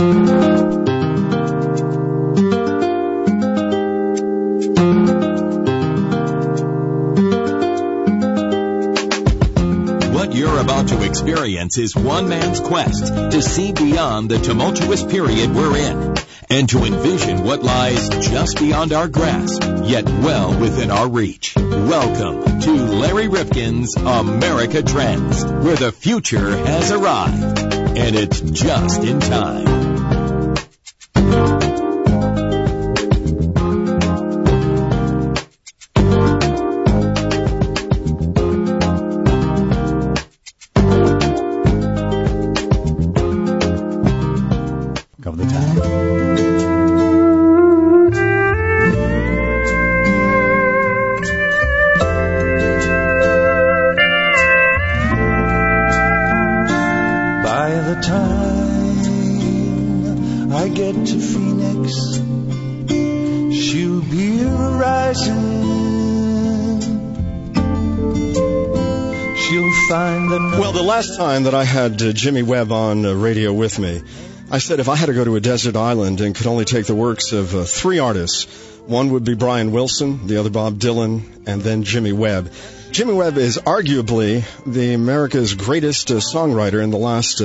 What you're about to experience is one man's quest to see beyond the tumultuous period we're in and to envision what lies just beyond our grasp, yet well within our reach. Welcome to Larry Rifkin's America Trends, where the future has arrived, and it's just in time. Last time that I had Jimmy Webb on radio with me, I said if I had to go to a desert island and could only take the works of three artists, one would be Brian Wilson, the other Bob Dylan, and then Jimmy Webb. Jimmy Webb is arguably the America's greatest songwriter in the last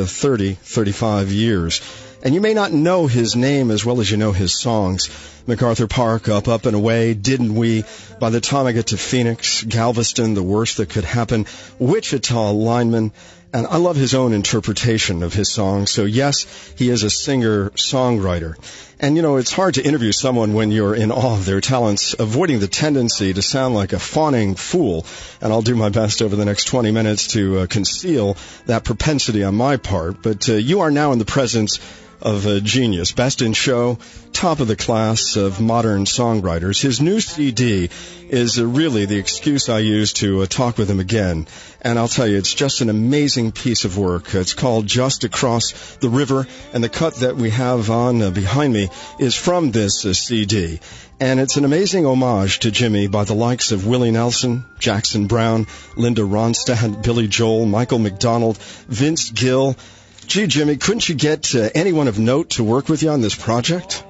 35 years. And you may not know his name as well as you know his songs. MacArthur Park, Up and Away, Didn't We, By the Time I Get to Phoenix, Galveston, The Worst That Could Happen, Wichita Lineman, and I love his own interpretation of his songs. So yes, he is a singer-songwriter. And you know, it's hard to interview someone when you're in awe of their talents, avoiding the tendency to sound like a fawning fool. And I'll do my best over the next 20 minutes to conceal that propensity on my part. But you are now in the presence of a genius, best in show, top of the class of modern songwriters. His new CD is really the excuse I use to talk with him again. And I'll tell you, it's just an amazing piece of work. It's called Just Across the River, and the cut that we have on behind me is from this CD. And it's an amazing homage to Jimmy by the likes of Willie Nelson, Jackson Browne, Linda Ronstadt, Billy Joel, Michael McDonald, Vince Gill. Gee, Jimmy, couldn't you get anyone of note to work with you on this project?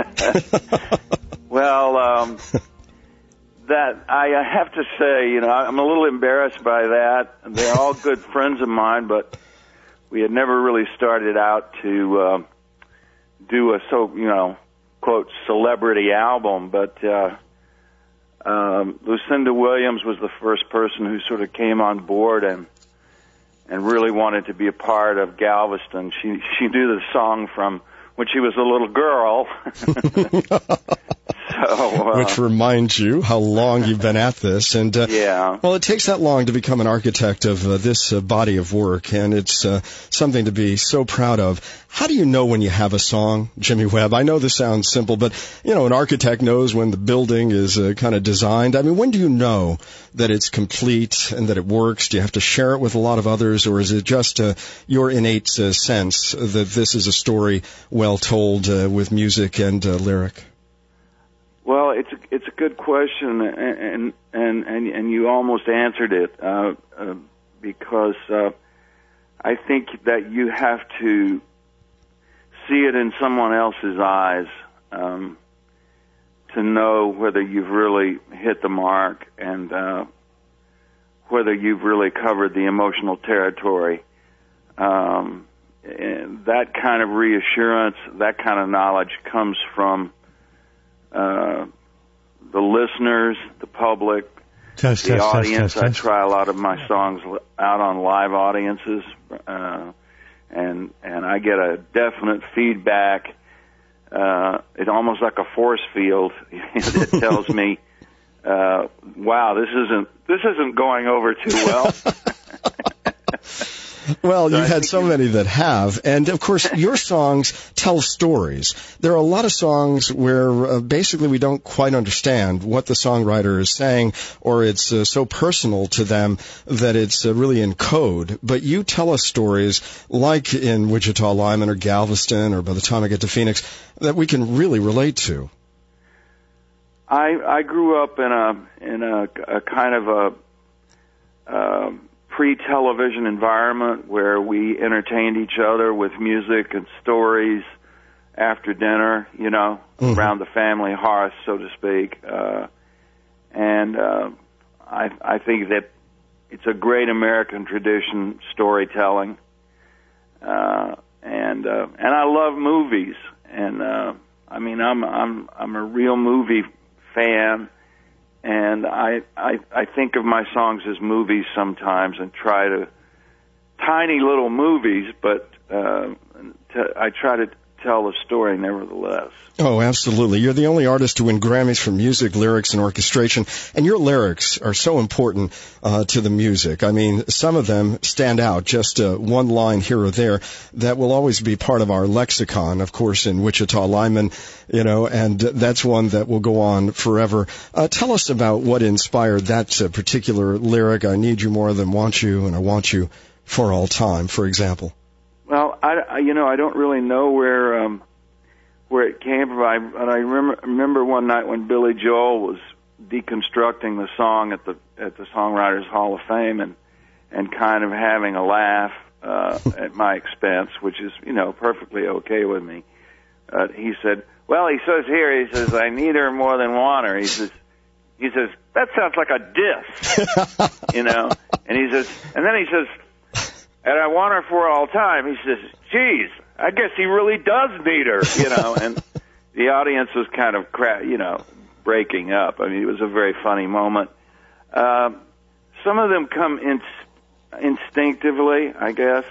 Well, that I have to say, you know, I'm a little embarrassed by that. They're all good friends of mine, but we had never really started out to do a quote, celebrity album. But Lucinda Williams was the first person who sort of came on board and really wanted to be a part of Galveston. She knew the song from when she was a little girl. Which reminds you how long you've been at this. And yeah. Well, it takes that long to become an architect of this body of work, and it's something to be so proud of. How do you know when you have a song, Jimmy Webb? I know this sounds simple, but, you know, an architect knows when the building is kind of designed. I mean, when do you know that it's complete and that it works? Do you have to share it with a lot of others, or is it just your innate sense that this is a story well told with music and lyric? Well, it's a good question, and you almost answered it because I think that you have to see it in someone else's eyes to know whether you've really hit the mark and whether you've really covered the emotional territory. And that kind of reassurance, that kind of knowledge comes from the listeners, the public, the audience. I try a lot of my songs out on live audiences, and I get a definite feedback. It's almost like a force field that tells me, "Wow, this isn't going over too well." Well, you've had so many that have. And, of course, your songs tell stories. There are a lot of songs where basically we don't quite understand what the songwriter is saying, or it's so personal to them that it's really in code. But you tell us stories like in Wichita Lineman or Galveston or By the Time I Get to Phoenix that we can really relate to. I grew up in a kind of a pre-television environment where we entertained each other with music and stories after dinner, around the family hearth, so to speak. And I think that it's a great American tradition, storytelling. And I love movies, and I'm a real movie fan, and I think of my songs as movies sometimes, and try to tiny little movies, but I try to tell a story nevertheless. Oh, absolutely. You're the only artist to win Grammys for music, lyrics, and orchestration, and your lyrics are so important to the music. I mean, some of them stand out, just one line here or there that will always be part of our lexicon, of course, in Wichita Lineman, and that's one that will go on forever. Tell us about what inspired that particular lyric, I need you more than want you, and I want you for all time, for example. Well, I don't really know where it came from. But I remember one night when Billy Joel was deconstructing the song at the Songwriters Hall of Fame and kind of having a laugh at my expense, which is perfectly okay with me. He said, I need her more than want her. He says that sounds like a diss, And then he says, and I want her for all time. He says, geez, I guess he really does need her, and the audience was kind of, breaking up. I mean, it was a very funny moment. Some of them come instinctively, I guess.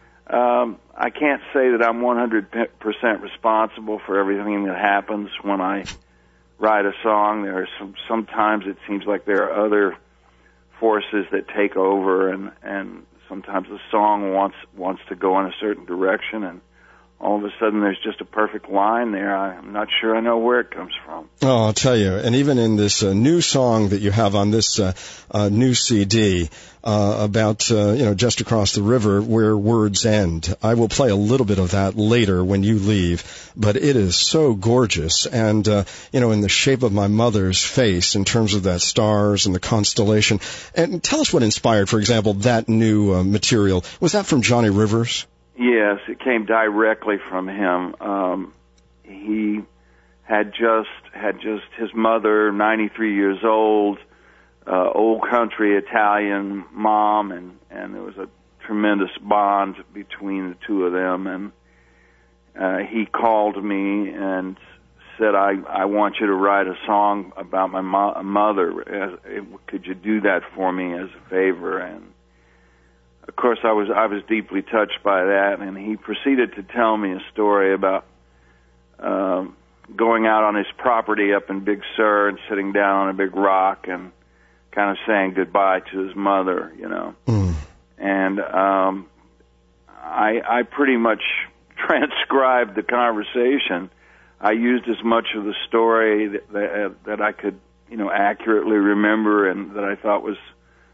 I can't say that I'm 100% responsible for everything that happens when I write a song. There are sometimes it seems like there are other forces that take over, and sometimes the song wants to go in a certain direction, and all of a sudden there's just a perfect line there. I'm not sure I know where it comes from. Oh, I'll tell you. And even in this new song that you have on this new CD about, Just Across the River, Where Words End, I will play a little bit of that later when you leave. But it is so gorgeous. And, in the shape of my mother's face in terms of that stars and the constellation. And tell us what inspired, for example, that new material. Was that from Johnny Rivers? Yes, it came directly from him. He had just his mother, 93 years old, old country Italian mom, and there was a tremendous bond between the two of them. And he called me and said, I want you to write a song about my mother. Could you do that for me as a favor? And of course, I was deeply touched by that, and he proceeded to tell me a story about going out on his property up in Big Sur and sitting down on a big rock and kind of saying goodbye to his mother, And I pretty much transcribed the conversation. I used as much of the story that I could, accurately remember and that I thought was,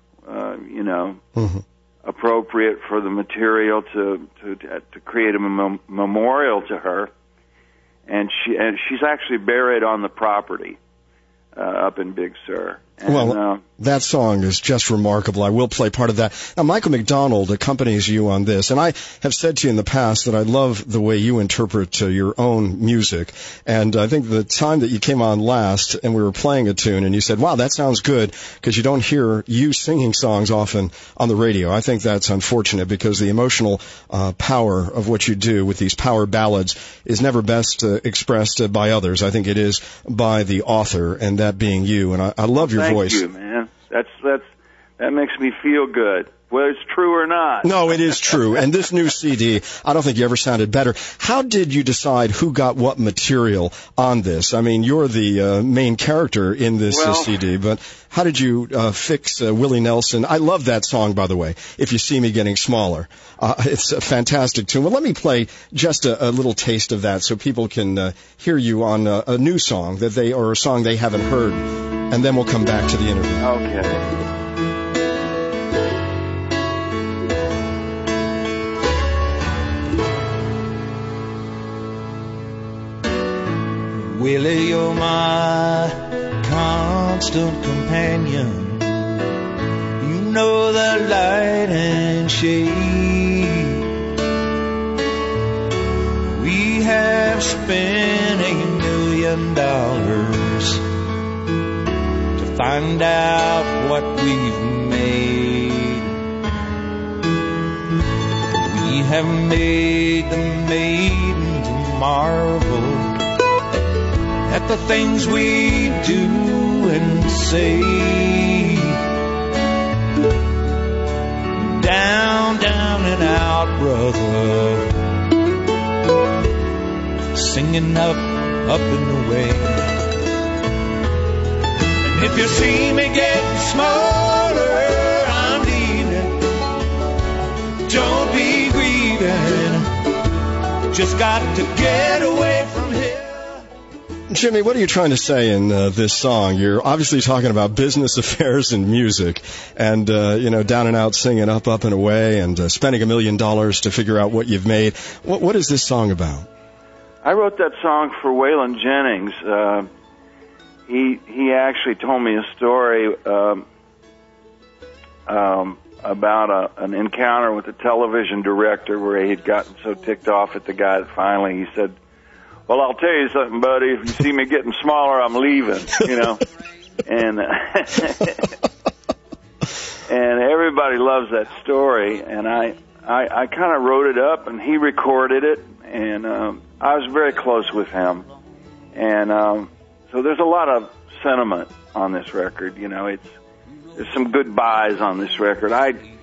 appropriate for the material to create a memorial to her, and she's actually buried on the property up in Big Sur. And, that song is just remarkable. I will play part of that. Now, Michael McDonald accompanies you on this, and I have said to you in the past that I love the way you interpret your own music. And I think the time that you came on last and we were playing a tune and you said, wow, that sounds good, because you don't hear you singing songs often on the radio. I think that's unfortunate, because the emotional power of what you do with these power ballads is never best expressed by others. I think it is by the author, and that being you. And I love your voice. Thank you, man. That makes me feel good, whether it's true or not. No, it is true. And this new CD, I don't think you ever sounded better. How did you decide who got what material on this? I mean, you're the main character in this CD, but how did you fix Willie Nelson? I love that song, by the way, If You See Me Getting Smaller. It's a fantastic tune. Well, let me play just a little taste of that so people can hear you on a new song or a song they haven't heard, and then we'll come back to the interview. Okay. Willie, you're my constant companion. You know the light and shade. We have spend $1 million to find out what we've made. We have made the maidens marvel at the things we do and say. Down, down and out, brother, singing up and away. And if you see me getting smaller, I'm leaving. Don't be grieving, just got to get away from here. Jimmy, what are you trying to say in this song? You're obviously talking about business affairs and music and, down and out singing up and away and spending $1 million to figure out what you've made. What is this song about? I wrote that song for Waylon Jennings. He actually told me a story about an encounter with a television director where he'd gotten so ticked off at the guy that finally he said, "Well, I'll tell you something, buddy. If you see me getting smaller, I'm leaving." And and everybody loves that story. And I kind of wrote it up, and he recorded it, and I was very close with him. And so there's a lot of sentiment on this record. There's some goodbyes on this record.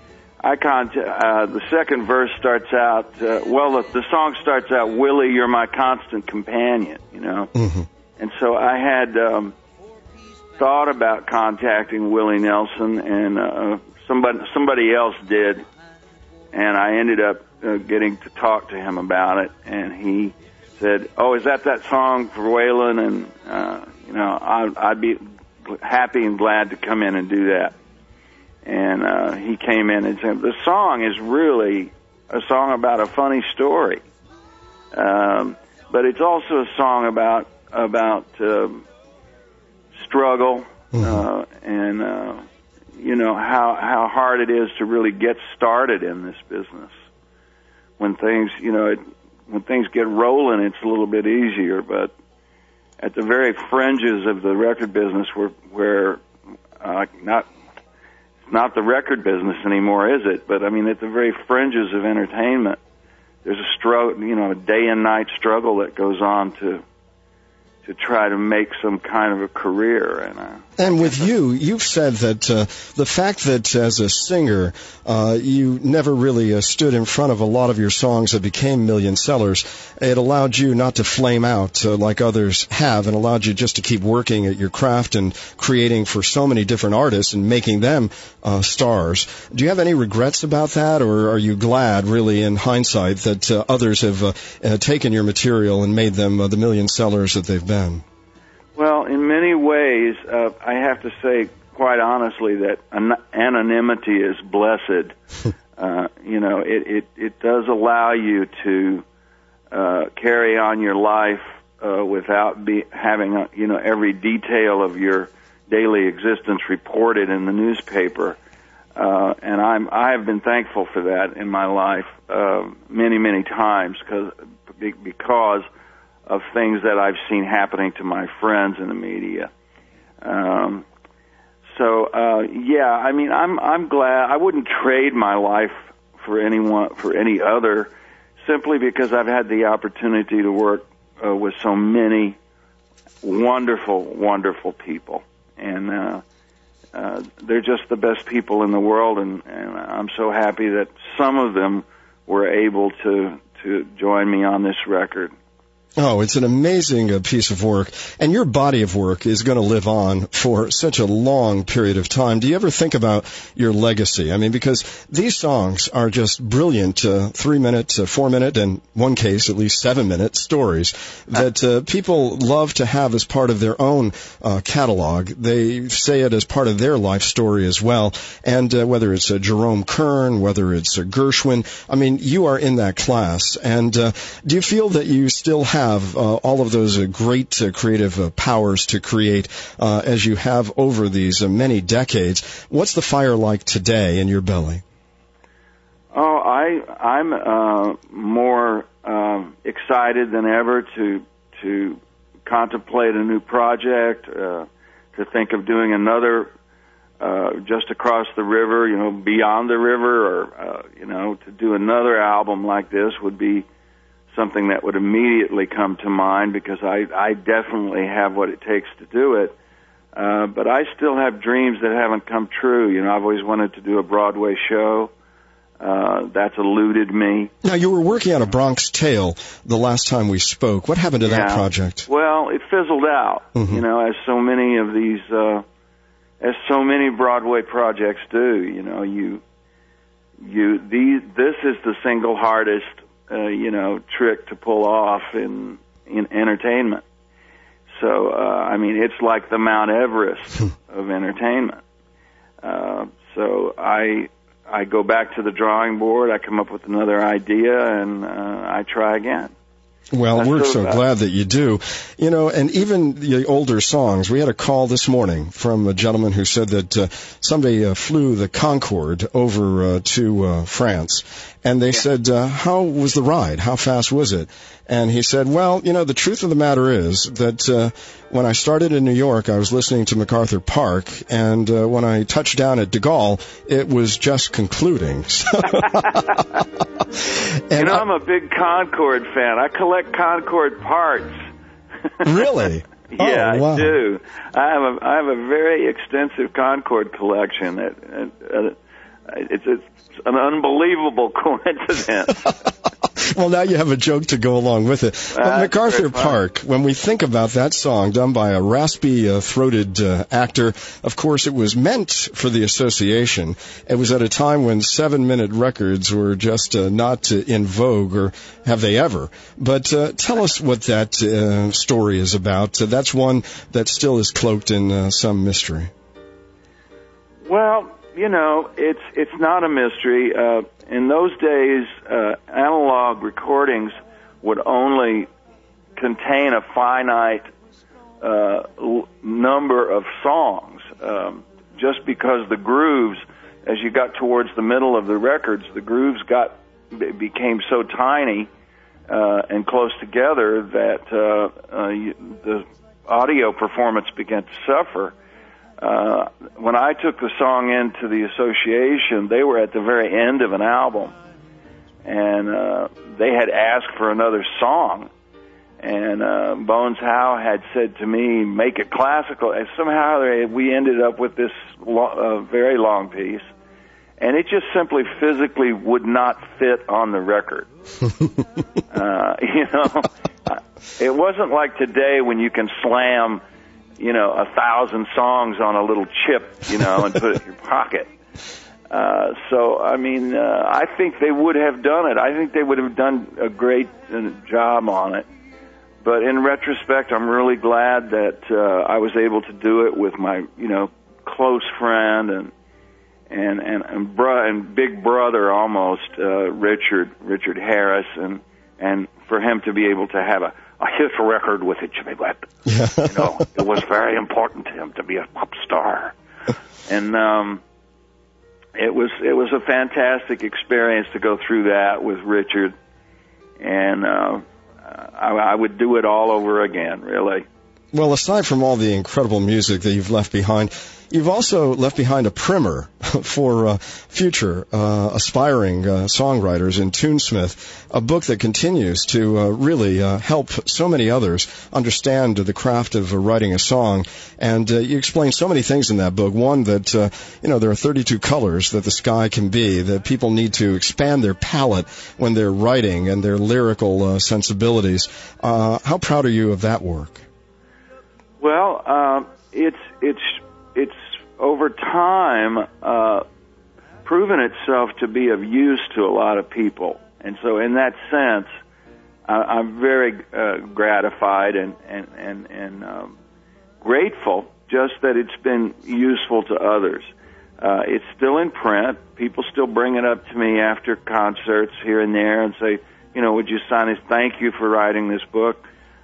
The second verse starts out, the song starts out, "Willie, you're my constant companion," Mm-hmm. And so I had thought about contacting Willie Nelson, and somebody else did, and I ended up getting to talk to him about it, and he said, "Oh, is that song for Waylon?" And, I'd be happy and glad to come in and do that. And he came in and said, "The song is really a song about a funny story, but it's also a song about struggle, and how hard it is to really get started in this business. When things get rolling, it's a little bit easier, but at the very fringes of the record business, where not the record business anymore, is it? But I mean, at the very fringes of entertainment, there's a struggle, a day and night struggle that goes on to try to make some kind of a career. And with you've said that the fact that as a singer, you never really stood in front of a lot of your songs that became million sellers, it allowed you not to flame out like others have, and allowed you just to keep working at your craft and creating for so many different artists and making them stars. Do you have any regrets about that, or are you glad, really, in hindsight, that others have taken your material and made them the million sellers that they've been? Well, in many ways, I have to say, quite honestly, that anonymity is blessed. It does allow you to carry on your life without having every detail of your daily existence reported in the newspaper. And I have been thankful for that in my life many, many times because of things that I've seen happening to my friends in the media. I'm glad. I wouldn't trade my life for any other, simply because I've had the opportunity to work with so many wonderful, wonderful people, and they're just the best people in the world, and I'm so happy that some of them were able to join me on this record. Oh, it's an amazing piece of work, and your body of work is going to live on for such a long period of time. Do you ever think about your legacy? I mean, because these songs are just brilliant 3-minute, 4-minute, and one case, at least 7-minute stories that people love to have as part of their own catalog. They say it as part of their life story as well, and whether it's Jerome Kern, whether it's Gershwin, I mean, you are in that class. And do you feel that you still have all of those great creative powers to create as you have over these many decades? What's the fire like today in your belly? Oh, I'm more excited than ever to contemplate a new project, to think of doing another just across the river, beyond the river, or to do another album like this would be something that would immediately come to mind, because I definitely have what it takes to do it. But I still have dreams that haven't come true. I've always wanted to do a Broadway show. That's eluded me. Now, you were working on A Bronx Tale the last time we spoke. What happened to that project? Well, it fizzled out, as so many of these, as so many Broadway projects do. This is the single hardest, trick to pull off in entertainment. So, it's like the Mount Everest of entertainment. So I go back to the drawing board, I come up with another idea, and I try again. Well, we're so glad that you do. And even the older songs, we had a call this morning from a gentleman who said that somebody flew the Concorde over to France, and they said, how was the ride? How fast was it? And he said, well, the truth of the matter is that when I started in New York, I was listening to MacArthur Park, and when I touched down at de Gaulle, it was just concluding. And I'm a big Concorde fan. I collect Concorde parts. Really? Yeah, wow. I do. I have a very extensive Concorde collection. It's an unbelievable coincidence. Well, now you have a joke to go along with it. MacArthur Park, when we think about that song done by a raspy-throated actor, of course it was meant for the association. It was at a time when 7-minute records were just not in vogue, or have they ever. But tell us what that story is about. That's one that still is cloaked in some mystery. Well, it's not a mystery. In those days, analog recordings would only contain a finite number of songs, just because the grooves, as you got towards the middle of the records, the grooves became so tiny and close together that the audio performance began to suffer. When I took the song into the association, they were at the very end of an album, and they had asked for another song, and Bones Howe had said to me, make it classical, and somehow we ended up with this very long piece, and it just simply physically would not fit on the record. It wasn't like today when you can slam 1,000 songs on a little chip, and put it in your pocket. I think they would have done it. I think they would have done a great job on it. But in retrospect, I'm really glad that I was able to do it with my, close friend and big brother almost, Richard Harris, and for him to be able to have a hit record with it, Jimmy Webb. It was very important to him to be a pop star, and it was a fantastic experience to go through that with Richard, and I would do it all over again, really. Well, aside from all the incredible music that you've left behind, you've also left behind a primer for future aspiring songwriters in Tunesmith, a book that continues to really help so many others understand the craft of writing a song. And you explain so many things in that book. One, that there are 32 colors that the sky can be, that people need to expand their palette when they're writing and their lyrical sensibilities. How proud are you of that work? Well, it's over time proven itself to be of use to a lot of people, and so in that sense, I'm very gratified and grateful just that it's been useful to others. It's still in print. People still bring it up to me after concerts here and there and say, would you sign this? Thank you for writing this book.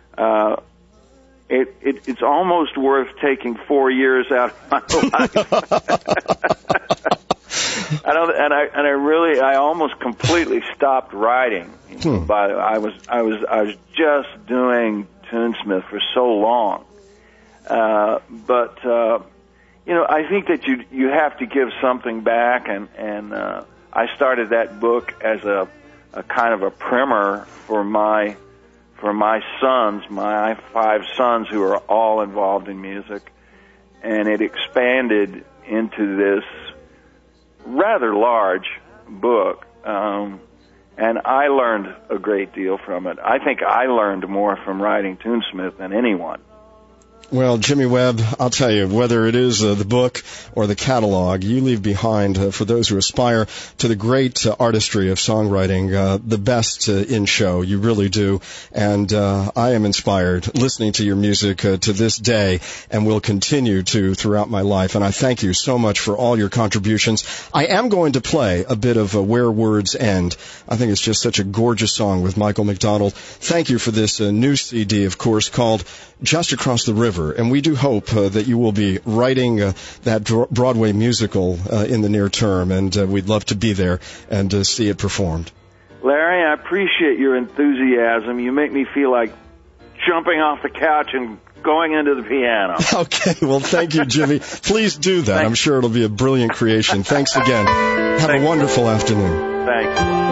It's almost worth taking 4 years out of my life. I almost completely stopped writing. But I was just doing Tunesmith for so long. But I think that you have to give something back, and I started that book as a kind of a primer for my sons, my 5 sons who are all involved in music, and it expanded into this rather large book, and I learned a great deal from it. I think I learned more from writing Tunesmith than anyone. Well, Jimmy Webb, I'll tell you, whether it is the book or the catalog, you leave behind, for those who aspire to the great artistry of songwriting, the best in show. You really do. And I am inspired listening to your music to this day, and will continue to throughout my life. And I thank you so much for all your contributions. I am going to play a bit of Where Words End. I think it's just such a gorgeous song with Michael McDonald. Thank you for this new CD, of course, called Just Across the River. And we do hope that you will be writing that Broadway musical in the near term, and we'd love to be there and see it performed. Larry, I appreciate your enthusiasm. You make me feel like jumping off the couch and going into the piano. Okay, well, thank you, Jimmy. Please do that. Thanks. I'm sure it'll be a brilliant creation. Thanks again. Have a wonderful afternoon. Thanks.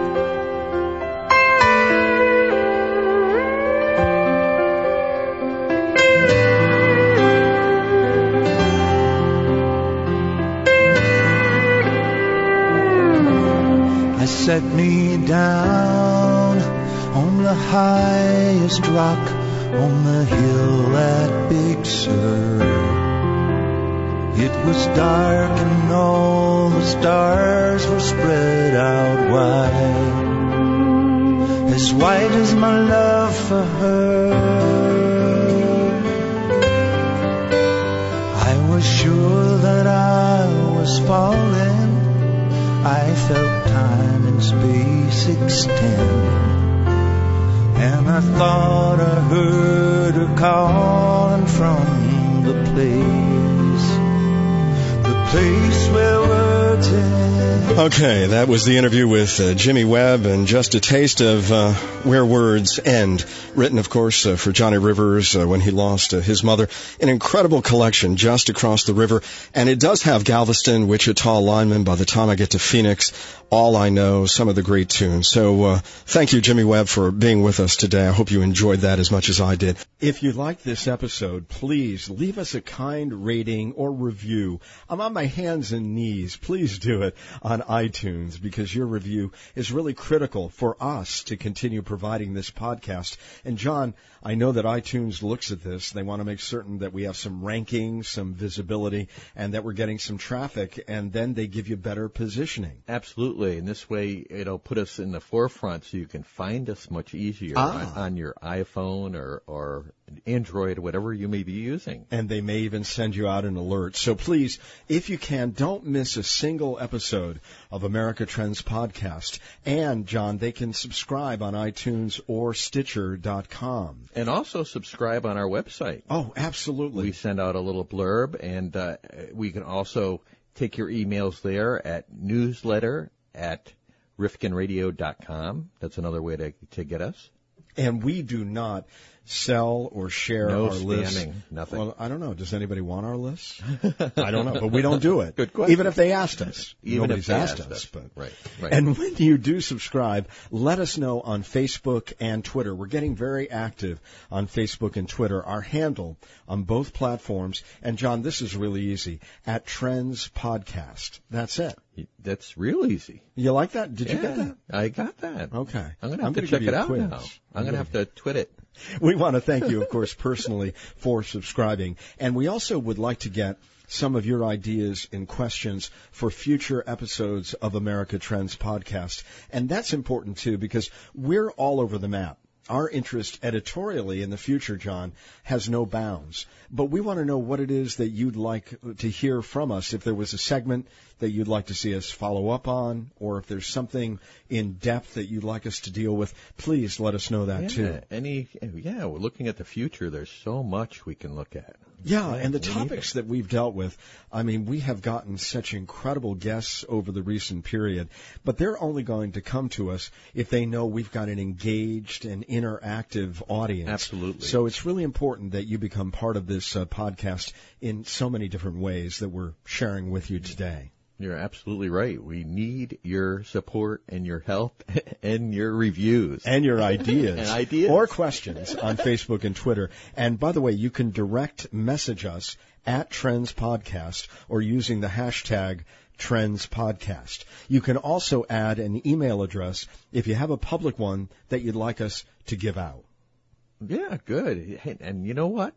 Set me down on the highest rock on the hill at Big Sur. It was dark and all the stars were spread out wide, as white as my love for her. I was sure that I was falling. I felt time and space extend, and I thought I heard her calling from the place where words end. Okay, that was the interview with Jimmy Webb, and just a taste of Where Words End, written, of course, for Johnny Rivers when he lost his mother. An incredible collection, Just Across the River, and it does have Galveston, Wichita Lineman, By the Time I Get to Phoenix, All I Know, some of the great tunes. So thank you, Jimmy Webb, for being with us today. I hope you enjoyed that as much as I did. If you liked this episode, please leave us a kind rating or review. I'm on my hands and knees. Please do it on iTunes, because your review is really critical for us to continue providing this podcast. And John, I know that iTunes looks at this. They want to make certain that we have some rankings, some visibility, and that we're getting some traffic, and then they give you better positioning. Absolutely. And this way, it'll put us in the forefront so you can find us much easier on your iPhone or Android, whatever you may be using. And they may even send you out an alert. So please, if you can, don't miss a single episode of America Trends Podcast. And, John, they can subscribe on iTunes or Stitcher.com. And also subscribe on our website. Oh, absolutely. We send out a little blurb, and we can also take your emails there at newsletter@rifkinradio.com. That's another way to get us. And we do not sell or share our list. Nothing. Well, I don't know. Does anybody want our list? I don't know, but we don't do it. Good question. Even if they asked us. Nobody's asked us. But. Right. And when you do subscribe, let us know on Facebook and Twitter. We're getting very active on Facebook and Twitter. Our handle on both platforms, and John, this is really easy, @Trends Podcast. That's it. That's real easy. You like that? Did you get that? I got that. Okay. I'm going to have to check it out now. I'm going to have to twit it. We want to thank you, of course, personally for subscribing. And we also would like to get some of your ideas and questions for future episodes of America Trends Podcast. And that's important, too, because we're all over the map. Our interest editorially in the future, John, has no bounds. But we want to know what it is that you'd like to hear from us. If there was a segment that you'd like to see us follow up on, or if there's something in depth that you'd like us to deal with, please let us know that, too. We're looking at the future. There's so much we can look at. Yeah, and the topics that we've dealt with, I mean, we have gotten such incredible guests over the recent period, but they're only going to come to us if they know we've got an engaged and interactive audience. Absolutely. So it's really important that you become part of this podcast in so many different ways that we're sharing with you today. You're absolutely right. We need your support and your help and your reviews. And your ideas. And ideas. Or questions on Facebook and Twitter. And by the way, you can direct message us at Trends Podcast or using the hashtag Trends Podcast. You can also add an email address if you have a public one that you'd like us to give out. Yeah, good. Hey, and you know what?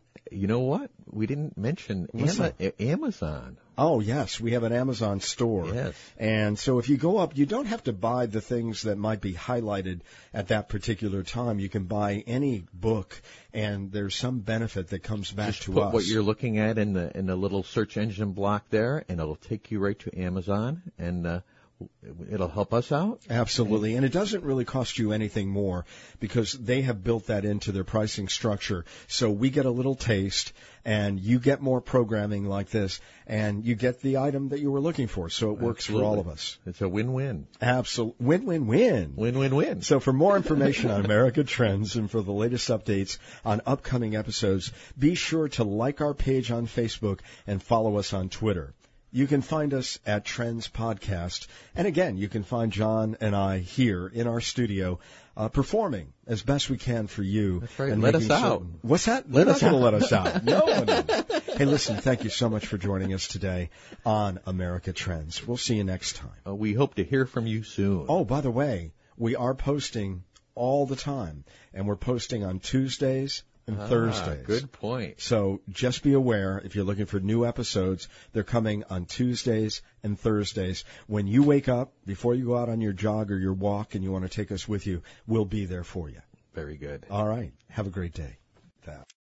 We didn't mention Amazon. Oh, yes. We have an Amazon store. Yes. And so if you go up, you don't have to buy the things that might be highlighted at that particular time. You can buy any book, and there's some benefit that comes back to us. Just put what you're looking at in the little search engine block there, and it'll take you right to Amazon, and it'll help us out. Absolutely. And it doesn't really cost you anything more because they have built that into their pricing structure. So we get a little taste and you get more programming like this and you get the item that you were looking for. So it works for all of us. It's a win-win. Absolutely. Win-win-win. Win-win-win. So for more information on America Trends and for the latest updates on upcoming episodes, be sure to like our page on Facebook and follow us on Twitter. You can find us at Trends Podcast. And again, you can find John and I here in our studio performing as best we can for you. That's right. Let us out. What's that? They're not going to let us out. No one is. Hey, listen, thank you so much for joining us today on America Trends. We'll see you next time. We hope to hear from you soon. Oh, by the way, we are posting all the time. And we're posting on Tuesdays and Thursdays. Good point. So just be aware, if you're looking for new episodes, they're coming on Tuesdays and Thursdays. When you wake up, before you go out on your jog or your walk and you want to take us with you, we'll be there for you. Very good. All right. Have a great day.